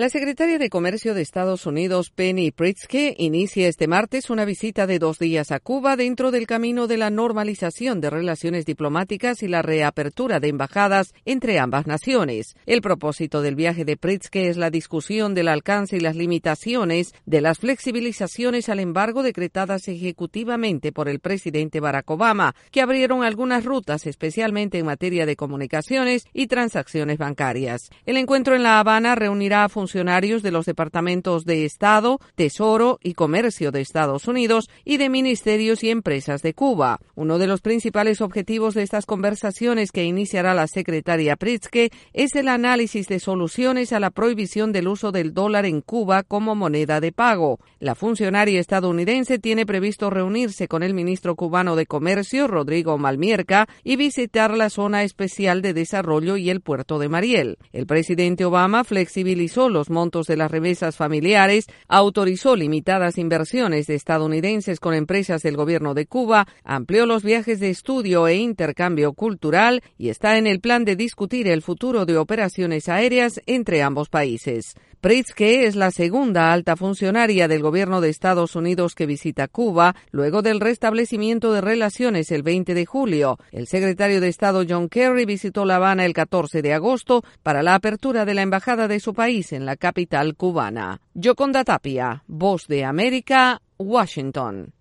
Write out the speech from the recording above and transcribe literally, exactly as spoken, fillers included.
La secretaria de Comercio de Estados Unidos, Penny Pritzker, inicia este martes una visita de dos días a Cuba dentro del camino de la normalización de relaciones diplomáticas y la reapertura de embajadas entre ambas naciones. El propósito del viaje de Pritzker es la discusión del alcance y las limitaciones de las flexibilizaciones al embargo decretadas ejecutivamente por el presidente Barack Obama, que abrieron algunas rutas, especialmente en materia de comunicaciones y transacciones bancarias. El encuentro en La Habana reunirá a funcionarios de los departamentos de Estado, Tesoro y Comercio de Estados Unidos y de ministerios y empresas de Cuba. Uno de los principales objetivos de estas conversaciones que iniciará la secretaria Pritzker es el análisis de soluciones a la prohibición del uso del dólar en Cuba como moneda de pago. La funcionaria estadounidense tiene previsto reunirse con el ministro cubano de Comercio, Rodrigo Malmierca, y visitar la zona especial de desarrollo y el puerto de Mariel. El presidente Obama flexibilizó los montos de las remesas familiares, autorizó limitadas inversiones de estadounidenses con empresas del gobierno de Cuba, amplió los viajes de estudio e intercambio cultural y está en el plan de discutir el futuro de operaciones aéreas entre ambos países. Pritzker es la segunda alta funcionaria del gobierno de Estados Unidos que visita Cuba luego del restablecimiento de relaciones el veinte de julio. El secretario de Estado John Kerry visitó La Habana el catorce de agosto para la apertura de la embajada de su país en la capital cubana. Yoconda Tapia, Voz de América, Washington.